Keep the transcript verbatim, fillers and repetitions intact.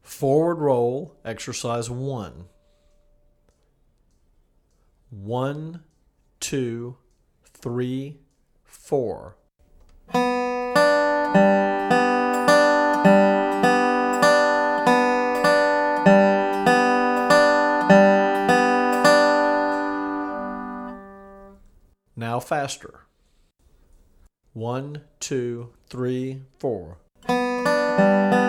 Forward roll, exercise one. One, two, three, four. Now faster. One, two, three, four.